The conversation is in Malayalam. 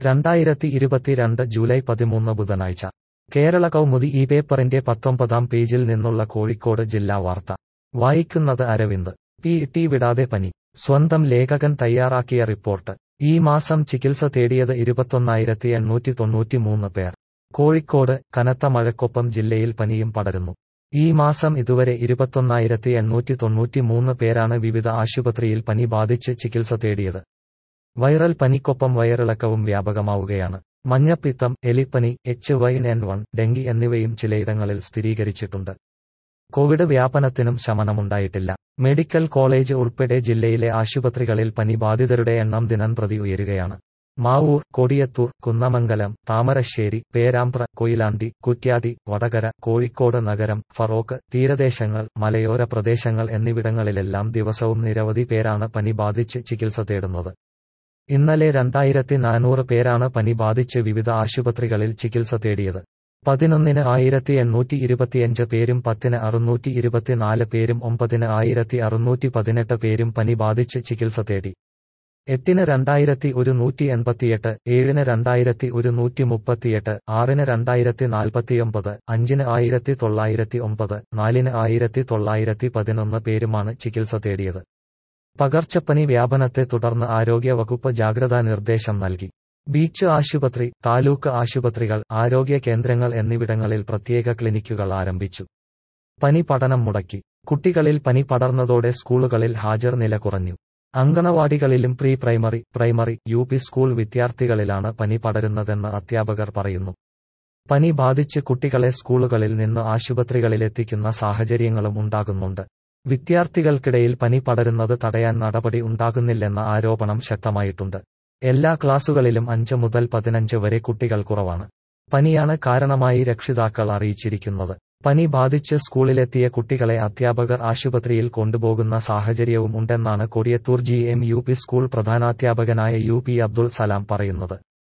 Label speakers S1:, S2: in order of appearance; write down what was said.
S1: 2022 ജൂലൈ 13 ബുധനാഴ്ച കേരള കൗമുദി ഈ പേപ്പറിന്റെ 19-ാം പേജിൽ നിന്നുള്ള കോഴിക്കോട് ജില്ലാ വാർത്ത വായിക്കുന്നത് അരവിന്ദ്. പി.ടി വിടാതെ പനി. സ്വന്തം ലേഖകൻ തയ്യാറാക്കിയ റിപ്പോർട്ട്. ഈ മാസം ചികിത്സ തേടിയത് 21,893 പേർ. കോഴിക്കോട് കനത്ത മഴയ്ക്കൊപ്പം ജില്ലയിൽ പനിയും പടരുന്നു. ഈ മാസം ഇതുവരെ 21,893 പേരാണ് വിവിധ ആശുപത്രിയിൽ പനി ബാധിച്ച് ചികിത്സ തേടിയത്. വൈറൽ പനിക്കൊപ്പം വയറിളക്കവും വ്യാപകമാവുകയാണ്. മഞ്ഞപ്പിത്തം, എലിപ്പനി, H1N1, ഡെങ്കി എന്നിവയും ചിലയിടങ്ങളിൽ സ്ഥിരീകരിച്ചിട്ടുണ്ട്. കോവിഡ് വ്യാപനത്തിനും ശമനമുണ്ടായിട്ടില്ല. മെഡിക്കൽ കോളേജ് ഉൾപ്പെടെ ജില്ലയിലെ ആശുപത്രികളിൽ പനി ബാധിതരുടെ എണ്ണം ദിനംപ്രതി ഉയരുകയാണ്. മാവൂർ, കൊടിയത്തൂർ, കുന്നമംഗലം, താമരശ്ശേരി, പേരാമ്പ്ര, കൊയിലാണ്ടി, കുറ്റ്യാടി, വടകര, കോഴിക്കോട് നഗരം, ഫറോക്ക്, തീരദേശങ്ങൾ, മലയോര പ്രദേശങ്ങൾ എന്നിവിടങ്ങളിലെല്ലാം ദിവസവും നിരവധി പേരാണ് പനി ബാധിച്ച് ചികിത്സ തേടുന്നത്. ഇന്നലെ 2,400 പേരാണ് പനി ബാധിച്ച് വിവിധ ആശുപത്രികളിൽ ചികിത്സ തേടിയത്. 11-ന് 1,825 പേരും 10-ന് 624 പേരും 9-ന് 1,618 പേരും പനി ബാധിച്ച് ചികിത്സ തേടി. 8-ന് 2,188, 7-ന് 2,138, 6-ന് 2,049, 5-ന് 1,909, 4-ന് 1,911 പേരുമാണ് ചികിത്സ തേടിയത്. പകർച്ചപ്പനി വ്യാപനത്തെ തുടർന്ന് ആരോഗ്യവകുപ്പ് ജാഗ്രതാ നിർദ്ദേശം നൽകി. ബീച്ച് ആശുപത്രി, താലൂക്ക് ആശുപത്രികൾ, ആരോഗ്യ കേന്ദ്രങ്ങൾ എന്നിവിടങ്ങളിൽ പ്രത്യേക ക്ലിനിക്കുകൾ ആരംഭിച്ചു. പനി പഠനം മുടക്കി. കുട്ടികളിൽ പനി പടർന്നതോടെ സ്കൂളുകളിൽ ഹാജർ നില കുറഞ്ഞു. അങ്കണവാടികളിലും പ്രീ പ്രൈമറി, UP സ്കൂൾ വിദ്യാർത്ഥികളിലാണ് പനി പടരുന്നതെന്ന് അധ്യാപകർ പറയുന്നു. പനി ബാധിച്ച് കുട്ടികളെ സ്കൂളുകളിൽ നിന്ന് ആശുപത്രികളിലെത്തിക്കുന്ന സാഹചര്യങ്ങളും ഉണ്ടാകുന്നുണ്ട്. വിദ്യാർത്ഥികൾക്കിടയിൽ പനി പടരുന്നത് തടയാൻ നടപടി ഉണ്ടാകുന്നില്ലെന്ന ആരോപണം ശക്തമായിട്ടുണ്ട്. എല്ലാ ക്ലാസുകളിലും 5 മുതൽ 15 വരെ കുട്ടികൾ കുറവാണ്. പനിയാണ് കാരണമായി രക്ഷിതാക്കൾ അറിയിച്ചിരിക്കുന്നത്. പനി ബാധിച്ച് സ്കൂളിലെത്തിയ കുട്ടികളെ അധ്യാപകർ ആശുപത്രിയിൽ കൊണ്ടുപോകുന്ന സാഹചര്യവും ഉണ്ടെന്നാണ് കൊടിയത്തൂർ GM UP സ്കൂൾ പ്രധാനാധ്യാപകനായ UP അബ്ദുൾ സലാം പറയുന്നത്.